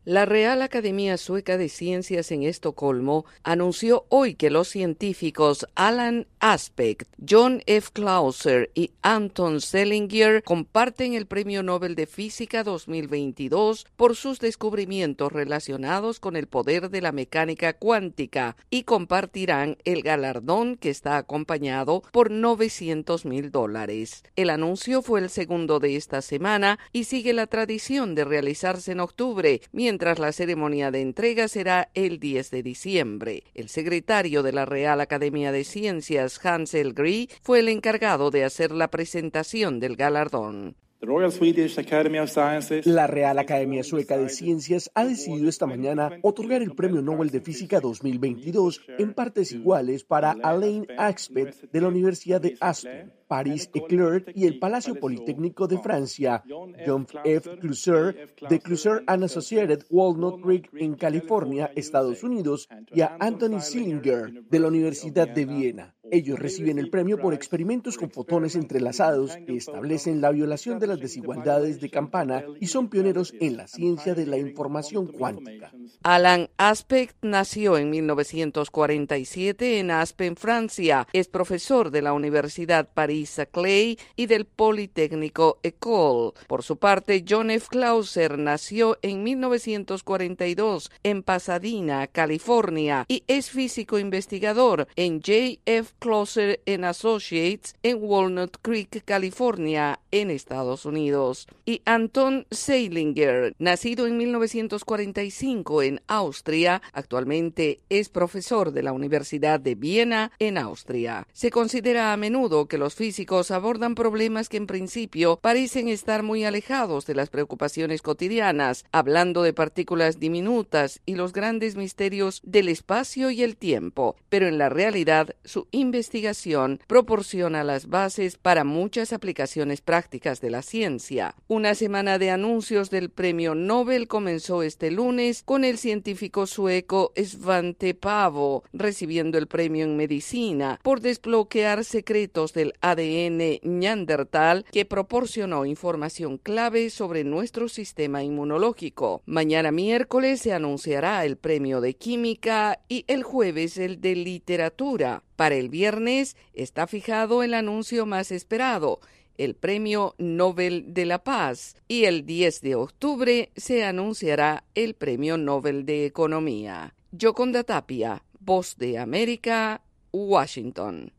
La Real Academia Sueca de Ciencias en Estocolmo anunció hoy que los científicos Alan Aspect, John F. Clauser y Anton Zeilinger comparten el Premio Nobel de Física 2022 por sus descubrimientos relacionados con el poder de la mecánica cuántica y compartirán el galardón que está acompañado por $900,000. El anuncio fue el segundo de esta semana y sigue la tradición de realizarse en octubre, mientras la ceremonia de entrega será el 10 de diciembre. El secretario de la Real Academia de Ciencias, Hans Elgry, fue el encargado de hacer la presentación del galardón. La Real Academia Sueca de Ciencias ha decidido esta mañana otorgar el Premio Nobel de Física 2022 en partes iguales para Alain Aspect de la Universidad de Aspen, Paris Eclair y el Palacio Politécnico de Francia, John F. Clauser de Clauser and Associated Walnut Creek en California, Estados Unidos, y a Anthony Zeilinger de la Universidad de Viena. Ellos reciben el premio por experimentos con fotones entrelazados que establecen la violación de las desigualdades de Campana y son pioneros en la ciencia de la información cuántica. Alan Aspect nació en 1947 en Aspen, Francia. Es profesor de la Universidad Paris-Saclay y del Politécnico École. Por su parte, John F. Clauser nació en 1942 en Pasadena, California, y es físico investigador en J. F. Clauser Associates en Walnut Creek, California, en Estados Unidos. Y Anton Zeilinger, nacido en 1945 en Austria, actualmente es profesor de la Universidad de Viena, en Austria. Se considera a menudo que los físicos abordan problemas que en principio parecen estar muy alejados de las preocupaciones cotidianas, hablando de partículas diminutas y los grandes misterios del espacio y el tiempo, pero en la realidad su investigación proporciona las bases para muchas aplicaciones prácticas de la ciencia. Una semana de anuncios del Premio Nobel comenzó este lunes con el científico sueco Svante Paavo recibiendo el premio en medicina por desbloquear secretos del ADN neandertal que proporcionó información clave sobre nuestro sistema inmunológico. Mañana miércoles se anunciará el premio de química y el jueves el de literatura. Para el viernes está fijado el anuncio más esperado, el Premio Nobel de la Paz, y el 10 de octubre se anunciará el Premio Nobel de Economía. Yoconda Tapia, Voz de América, Washington.